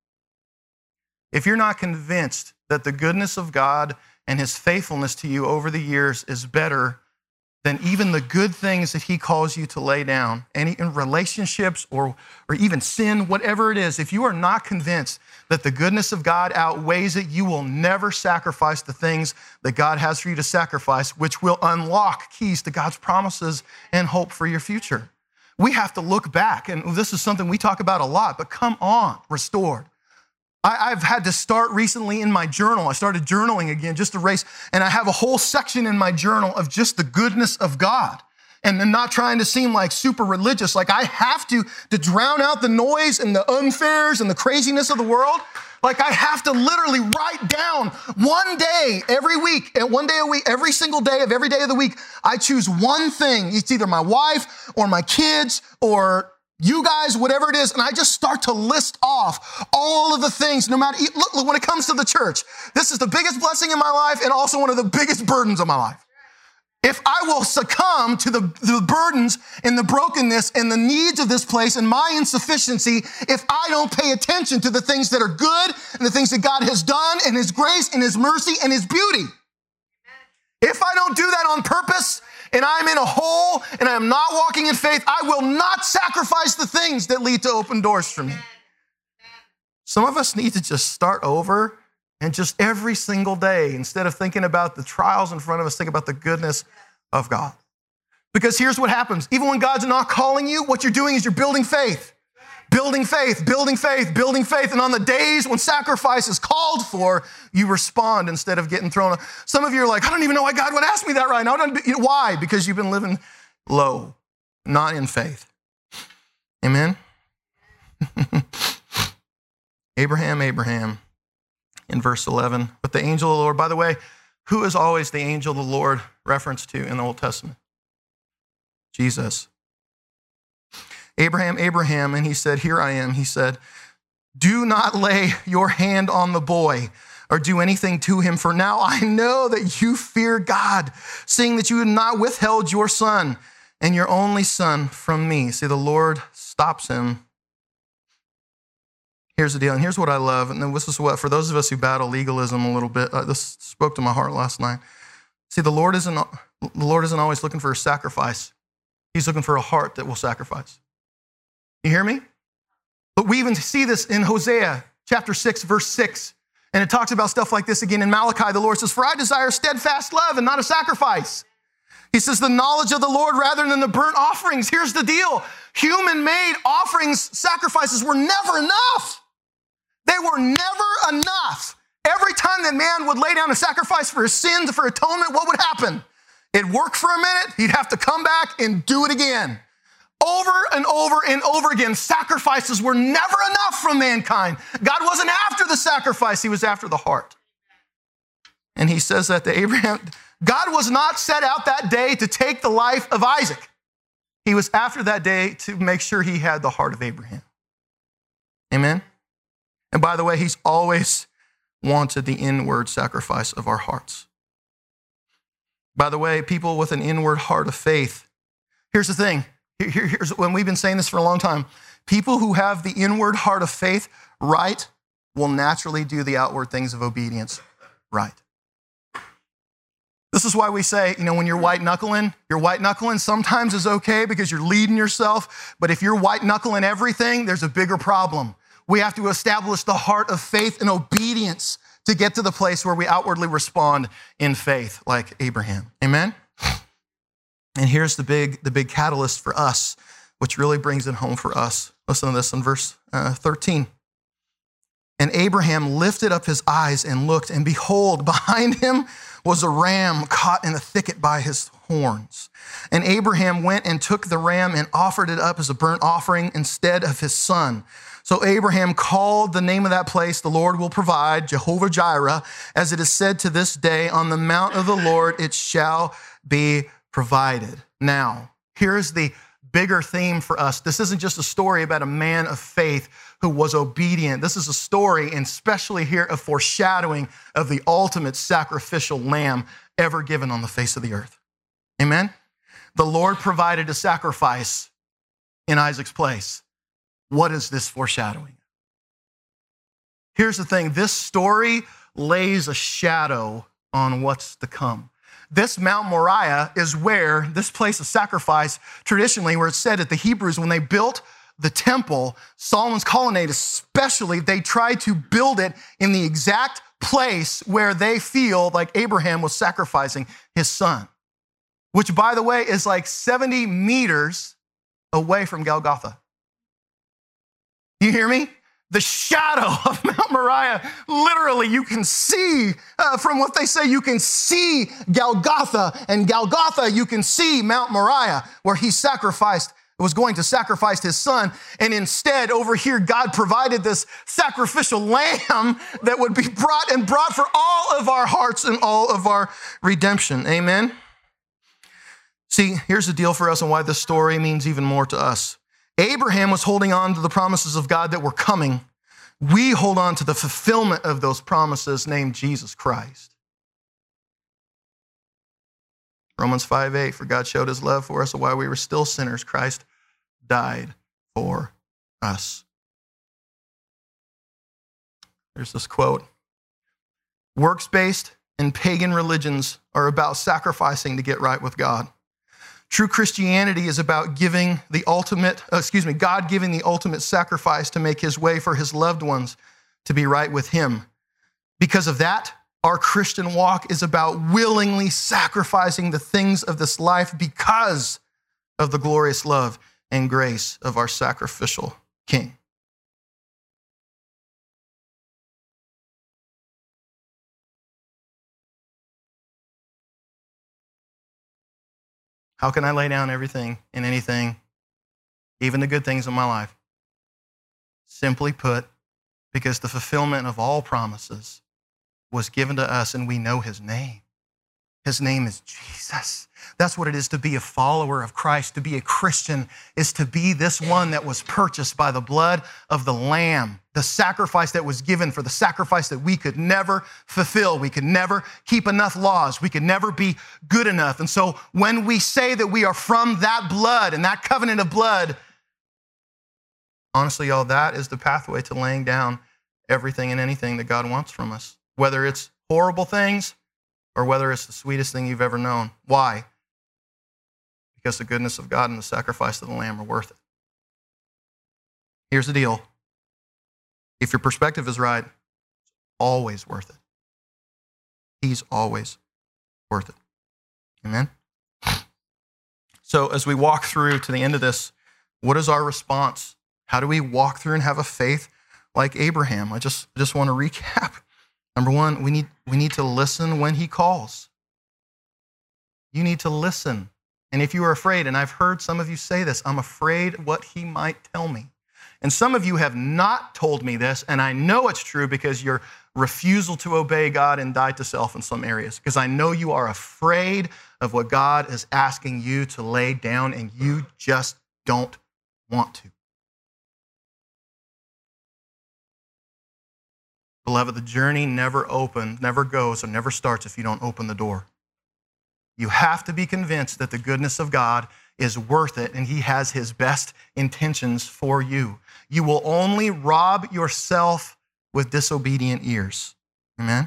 If you're not convinced that the goodness of God and his faithfulness to you over the years is better than even the good things that he calls you to lay down, any in relationships or even sin, whatever it is, if you are not convinced that the goodness of God outweighs it, you will never sacrifice the things that God has for you to sacrifice, which will unlock keys to God's promises and hope for your future. We have to look back, and this is something we talk about a lot, but come on, Restored. I've had to start recently in my journal. I started journaling again just to race, and I have a whole section in my journal of just the goodness of God and not trying to seem like super religious. Like I have to drown out the noise and the unfairs and the craziness of the world. Like I have to literally write down one day every week, and one day a week, every single day of every day of the week, I choose one thing. It's either my wife or my kids or you guys, whatever it is, and I just start to list off all of the things, no matter, look, when it comes to the church, this is the biggest blessing in my life and also one of the biggest burdens of my life. If I will succumb to the burdens and the brokenness and the needs of this place and my insufficiency, if I don't pay attention to the things that are good and the things that God has done and his grace and his mercy and his beauty, if I don't do that on purpose, and I'm in a hole and I am not walking in faith, I will not sacrifice the things that lead to open doors for me. Some of us need to just start over and just every single day, instead of thinking about the trials in front of us, think about the goodness of God. Because here's what happens. Even when God's not calling you, what you're doing is you're building faith. Building faith, building faith, building faith. And on the days when sacrifice is called for, you respond instead of getting thrown. Some of you are like, I don't even know why God would ask me that right now. Why? Because you've been living low, not in faith. Amen? Abraham, in verse 11. But the angel of the Lord, by the way, who is always the angel of the Lord referenced to in the Old Testament? Jesus. Abraham, and he said, here I am. He said, do not lay your hand on the boy or do anything to him, for now I know that you fear God, seeing that you have not withheld your son and your only son from me. See, the Lord stops him. Here's the deal, and here's what I love, and this is what, for those of us who battle legalism a little bit, this spoke to my heart last night. See, the Lord isn't always looking for a sacrifice. He's looking for a heart that will sacrifice. You hear me? But we even see this in Hosea chapter 6, verse 6. And it talks about stuff like this again in Malachi. The Lord says, for I desire steadfast love and not a sacrifice. He says, the knowledge of the Lord rather than the burnt offerings. Here's the deal. Human-made offerings, sacrifices were never enough. They were never enough. Every time that man would lay down a sacrifice for his sins, for atonement, what would happen? It'd work for a minute. He'd have to come back and do it again. Over and over and over again, sacrifices were never enough from mankind. God wasn't after the sacrifice. He was after the heart. And he says that to Abraham, God was not set out that day to take the life of Isaac. He was after that day to make sure he had the heart of Abraham. Amen? And by the way, he's always wanted the inward sacrifice of our hearts. By the way, people with an inward heart of faith, here's the thing. Here's when we've been saying this for a long time. People who have the inward heart of faith right will naturally do the outward things of obedience right. This is why we say, when you're white knuckling sometimes is okay because you're leading yourself. But if you're white knuckling everything, there's a bigger problem. We have to establish the heart of faith and obedience to get to the place where we outwardly respond in faith like Abraham. Amen? And here's the big catalyst for us, which really brings it home for us. Listen to this in verse 13. And Abraham lifted up his eyes and looked, and behold, behind him was a ram caught in a thicket by his horns. And Abraham went and took the ram and offered it up as a burnt offering instead of his son. So Abraham called the name of that place, the Lord will provide, Jehovah Jireh, as it is said to this day, on the mount of the Lord it shall be provided. Now, here's the bigger theme for us. This isn't just a story about a man of faith who was obedient. This is a story, and especially here, a foreshadowing of the ultimate sacrificial lamb ever given on the face of the earth. Amen? The Lord provided a sacrifice in Isaac's place. What is this foreshadowing? Here's the thing. This story lays a shadow on what's to come. This Mount Moriah is where this place of sacrifice, traditionally, where it's said that the Hebrews, when they built the temple, Solomon's colonnade especially, they tried to build it in the exact place where they feel like Abraham was sacrificing his son, which, by the way, is like 70 meters away from Golgotha. You hear me? The shadow of Mount Moriah, literally you can see, from what they say, you can see Golgotha, and Golgotha, you can see Mount Moriah, where he was going to sacrifice his son. And instead, over here, God provided this sacrificial lamb that would be brought for all of our hearts and all of our redemption. Amen? See, here's the deal for us and why this story means even more to us. Abraham was holding on to the promises of God that were coming. We hold on to the fulfillment of those promises named Jesus Christ. Romans 5:8, for God showed his love for us, and while we were still sinners, Christ died for us. There's this quote. Works-based and pagan religions are about sacrificing to get right with God. True Christianity is about God giving the ultimate sacrifice to make his way for his loved ones to be right with him. Because of that, our Christian walk is about willingly sacrificing the things of this life because of the glorious love and grace of our sacrificial King. How can I lay down everything and anything, even the good things in my life? Simply put, because the fulfillment of all promises was given to us and we know his name. His name is Jesus. That's what it is to be a follower of Christ. To be a Christian is to be this one that was purchased by the blood of the Lamb, the sacrifice that was given for the sacrifice that we could never fulfill. We could never keep enough laws. We could never be good enough. And so when we say that we are from that blood and that covenant of blood, honestly, y'all, that is the pathway to laying down everything and anything that God wants from us, whether it's horrible things or whether it's the sweetest thing you've ever known. Why? because the goodness of God and the sacrifice of the Lamb are worth it. Here's the deal. If your perspective is right, it's always worth it. He's always worth it. Amen? So as we walk through to the end of this, what is our response? How do we walk through and have a faith like Abraham? I just want to recap. Number one, we need to listen when he calls. You need to listen. And if you are afraid, and I've heard some of you say this, I'm afraid what he might tell me. And some of you have not told me this, and I know it's true because your refusal to obey God and die to self in some areas, because I know you are afraid of what God is asking you to lay down, and you just don't want to. Beloved, the journey never goes, or never starts if you don't open the door. You have to be convinced that the goodness of God is worth it, and he has his best intentions for you. You will only rob yourself with disobedient ears. Amen?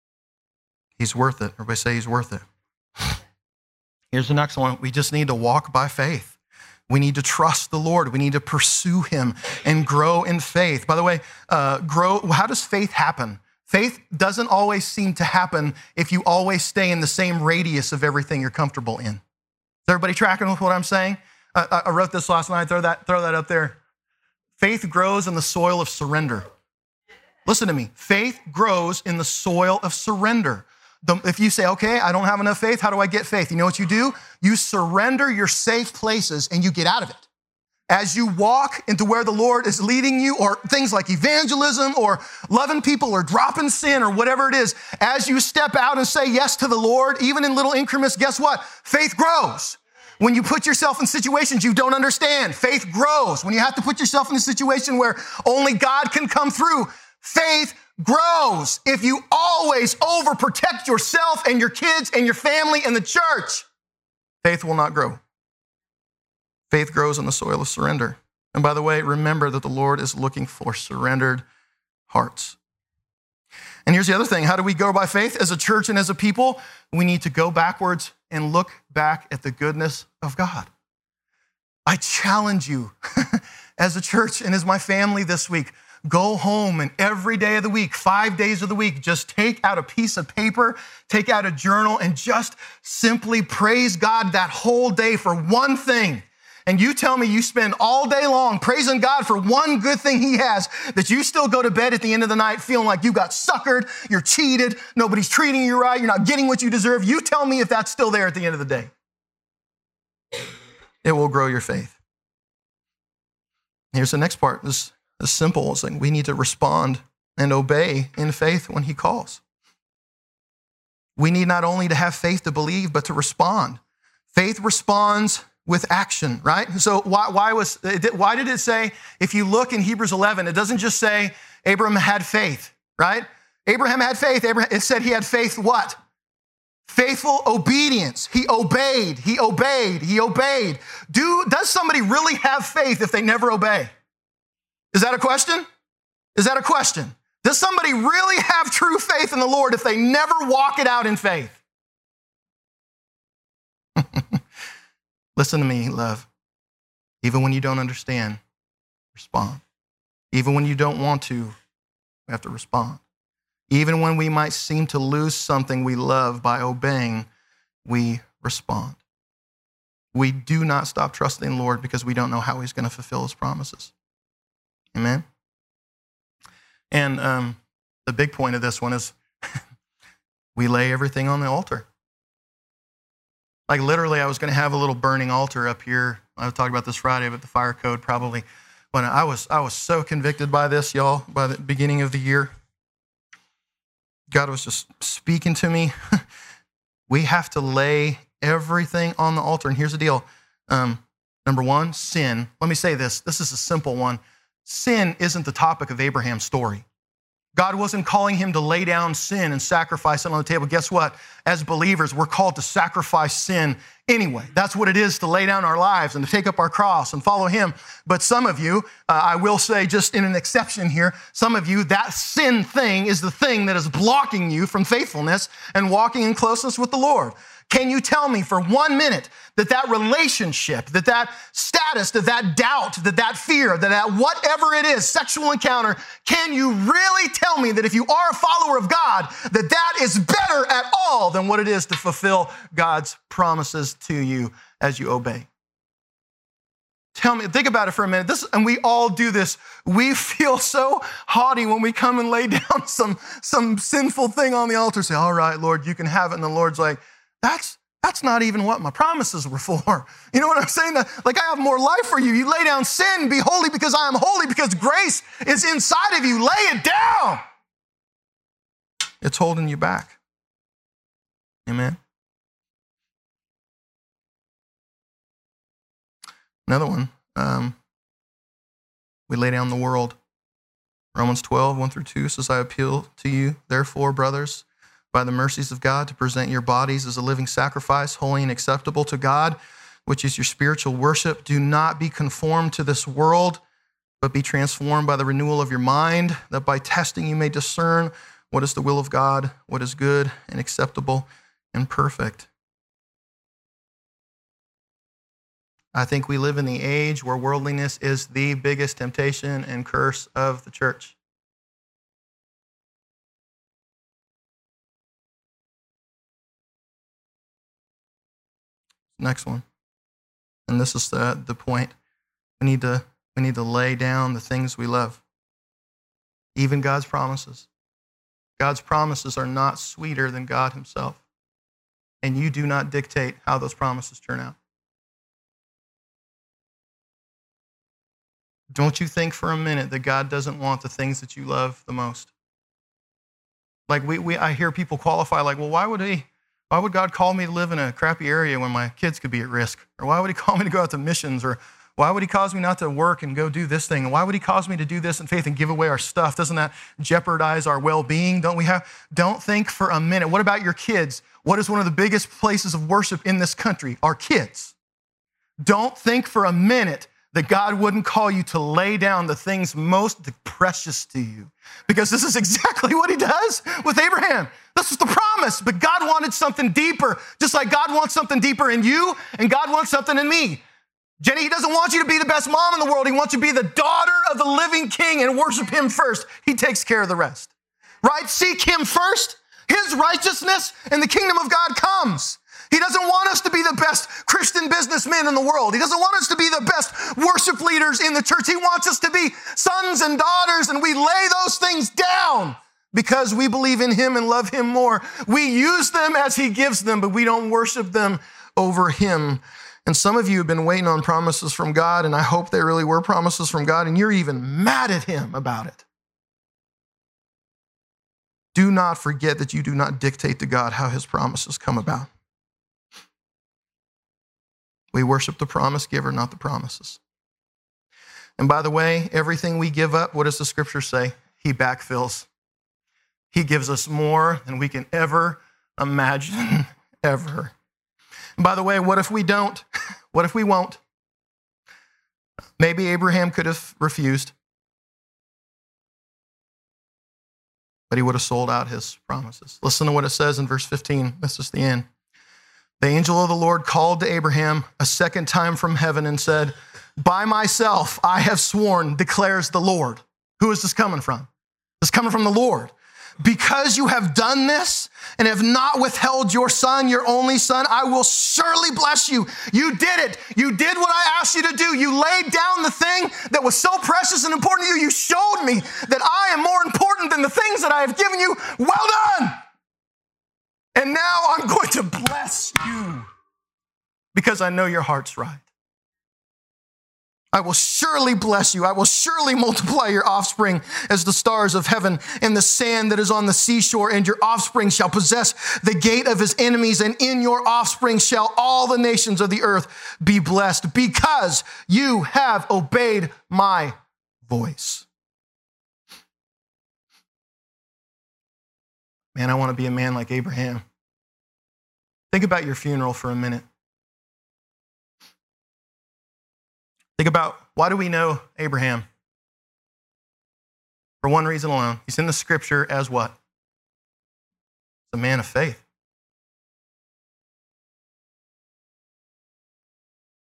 He's worth it. Everybody say he's worth it. Here's the next one. We just need to walk by faith. We need to trust the Lord. We need to pursue him and grow in faith. By the way, how does faith happen? Faith doesn't always seem to happen if you always stay in the same radius of everything you're comfortable in. Is everybody tracking with what I'm saying? I wrote this last night. Throw that up there. Faith grows in the soil of surrender. Listen to me. Faith grows in the soil of surrender. If you say, okay, I don't have enough faith, how do I get faith? You know what you do? You surrender your safe places and you get out of it. As you walk into where the Lord is leading you, or things like evangelism or loving people or dropping sin or whatever it is, as you step out and say yes to the Lord, even in little increments, guess what? Faith grows. When you put yourself in situations you don't understand, faith grows. When you have to put yourself in a situation where only God can come through, faith grows. If you always overprotect yourself and your kids and your family and the church, faith will not grow. Faith grows in the soil of surrender. And by the way, remember that the Lord is looking for surrendered hearts. And here's the other thing. How do we go by faith as a church and as a people? We need to go backwards and look back at the goodness of God. I challenge you as a church and as my family this week, go home and every day of the week, 5 days of the week, just take out a piece of paper, take out a journal, and just simply praise God that whole day for one thing. And you tell me you spend all day long praising God for one good thing he has, that you still go to bed at the end of the night feeling like you got suckered, you're cheated, nobody's treating you right, you're not getting what you deserve. You tell me if that's still there at the end of the day. It will grow your faith. Here's the next part. This is simple. It's like we need to respond and obey in faith when he calls. We need not only to have faith to believe, but to respond. Faith responds with action, right? So why did it say, if you look in Hebrews 11, it doesn't just say Abraham had faith, right? Abraham had faith. It said he had faith what? Faithful obedience. He obeyed. Does somebody really have faith if they never obey? Is that a question? Does somebody really have true faith in the Lord if they never walk it out in faith? Listen to me, love. Even when you don't understand, respond. Even when you don't want to, we have to respond. Even when we might seem to lose something we love by obeying, we respond. We do not stop trusting the Lord because we don't know how he's going to fulfill his promises. Amen? And the big point of this one is we lay everything on the altar. Like literally, I was going to have a little burning altar up here. I was talking about this Friday, but the fire code probably. When I was so convicted by this, y'all, by the beginning of the year. God was just speaking to me. We have to lay everything on the altar. And here's the deal. Number one, sin. Let me say this. This is a simple one. Sin isn't the topic of Abraham's story. God wasn't calling him to lay down sin and sacrifice it on the table. Guess what? As believers, we're called to sacrifice sin anyway. That's what it is to lay down our lives and to take up our cross and follow him. But some of you, I will say just in an exception here, some of you, that sin thing is the thing that is blocking you from faithfulness and walking in closeness with the Lord. Can you tell me for 1 minute that relationship, that status, that doubt, that fear, that whatever it is, sexual encounter, can you really tell me that if you are a follower of God, that is better at all than what it is to fulfill God's promises to you as you obey? Tell me, think about it for a minute. And we all do this. We feel so haughty when we come and lay down some sinful thing on the altar. Say, all right, Lord, you can have it. And the Lord's like, that's not even what my promises were for. You know what I'm saying? Like, I have more life for you. You lay down sin, be holy because I am holy, because grace is inside of you. Lay it down. It's holding you back. Amen. Another one, we lay down the world. Romans 12, 1-2 says, I appeal to you, therefore, brothers, by the mercies of God, to present your bodies as a living sacrifice, holy and acceptable to God, which is your spiritual worship. Do not be conformed to this world, but be transformed by the renewal of your mind, that by testing you may discern what is the will of God, what is good and acceptable and perfect. I think we live in the age where worldliness is the biggest temptation and curse of the church. Next one. And this is the point. We need to lay down the things we love. Even God's promises. God's promises are not sweeter than God himself. And you do not dictate how those promises turn out. Don't you think for a minute that God doesn't want the things that you love the most? Like I hear people qualify like, well, why would God call me to live in a crappy area when my kids could be at risk? Or why would he call me to go out to missions? Or why would he cause me not to work and go do this thing? And why would he cause me to do this in faith and give away our stuff? Doesn't that jeopardize our well-being? Don't think for a minute. What about your kids? What is one of the biggest places of worship in this country? Our kids. Don't think for a minute that God wouldn't call you to lay down the things most precious to you. Because this is exactly what he does with Abraham. This was the promise, but God wanted something deeper, just like God wants something deeper in you, and God wants something in me. Jenny, he doesn't want you to be the best mom in the world. He wants you to be the daughter of the living king and worship him first. He takes care of the rest, right? Seek him first. His righteousness and the kingdom of God comes. He doesn't want us to be the best Christian businessmen in the world. He doesn't want us to be the best worship leaders in the church. He wants us to be sons and daughters, and we lay those things down because we believe in him and love him more. We use them as he gives them, but we don't worship them over him. And some of you have been waiting on promises from God, and I hope they really were promises from God, and you're even mad at him about it. Do not forget that you do not dictate to God how his promises come about. We worship the promise giver, not the promises. And by the way, everything we give up, what does the scripture say? He backfills. He gives us more than we can ever imagine, ever. And by the way, what if we don't? What if we won't? Maybe Abraham could have refused, but he would have sold out his promises. Listen to what it says in verse 15. This is the end. The angel of the Lord called to Abraham a second time from heaven and said, by myself I have sworn, declares the Lord. Who is this coming from? This is coming from the Lord. Because you have done this and have not withheld your son, your only son, I will surely bless you. You did it. You did what I asked you to do. You laid down the thing that was so precious and important to you. You showed me that I am more important than the things that I have given you. Well done. And now I'm going to bless you because I know your heart's right. I will surely bless you. I will surely multiply your offspring as the stars of heaven and the sand that is on the seashore, and your offspring shall possess the gate of his enemies, and in your offspring shall all the nations of the earth be blessed because you have obeyed my voice. Man, I want to be a man like Abraham. Think about your funeral for a minute. Think about, why do we know Abraham? For one reason alone. He's in the scripture as what? A man of faith.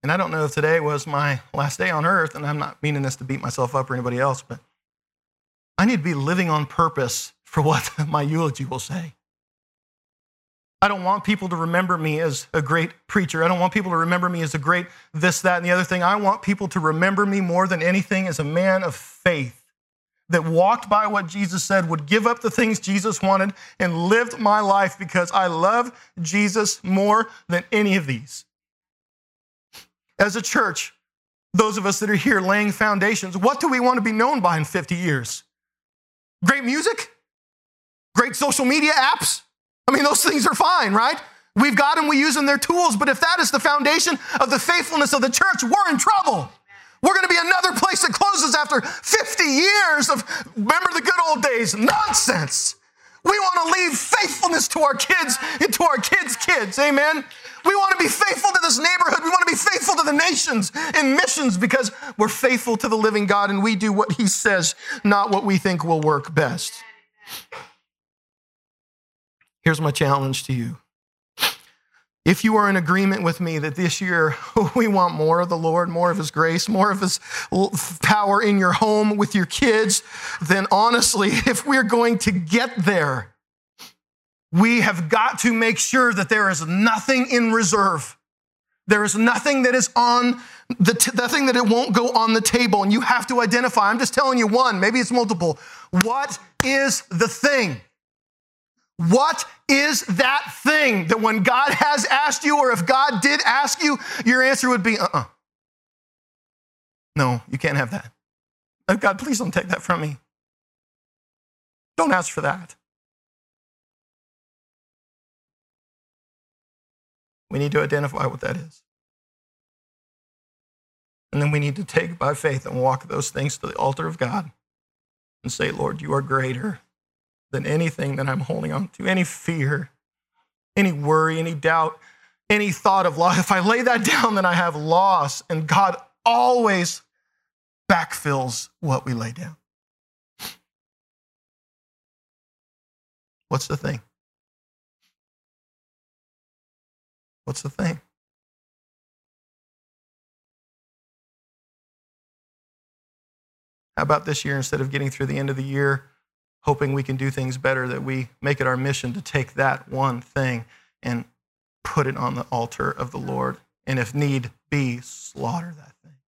And I don't know if today was my last day on earth, and I'm not meaning this to beat myself up or anybody else, but I need to be living on purpose for what my eulogy will say. I don't want people to remember me as a great preacher. I don't want people to remember me as a great this, that, and the other thing. I want people to remember me more than anything as a man of faith that walked by what Jesus said, would give up the things Jesus wanted, and lived my life because I love Jesus more than any of these. As a church, those of us that are here laying foundations, what do we want to be known by in 50 years? Great music? Great social media apps? I mean, those things are fine, right? We've got them, we use them, they're tools, but if that is the foundation of the faithfulness of the church, we're in trouble. We're going to be another place that closes after 50 years of, remember the good old days, nonsense. We want to leave faithfulness to our kids and to our kids' kids, amen? We want to be faithful to this neighborhood. We want to be faithful to the nations in missions because we're faithful to the living God and we do what he says, not what we think will work best. Here's my challenge to you. If you are in agreement with me that this year we want more of the Lord, more of his grace, more of his power in your home with your kids, then honestly, if we're going to get there, we have got to make sure that there is nothing in reserve. There is nothing that is on nothing that it won't go on the table, and you have to identify. I'm just telling you one, maybe it's multiple. What is the thing? What is that thing that when God has asked you, or if God did ask you, your answer would be, no, you can't have that. God, please don't take that from me. Don't ask for that. We need to identify what that is. And then we need to take by faith and walk those things to the altar of God and say, Lord, you are greater than anything that I'm holding on to, any fear, any worry, any doubt, any thought of loss. If I lay that down, then I have loss. And God always backfills what we lay down. What's the thing? What's the thing? How about this year, instead of getting through the end of the year hoping we can do things better, that we make it our mission to take that one thing and put it on the altar of the Lord, and if need be, slaughter that thing.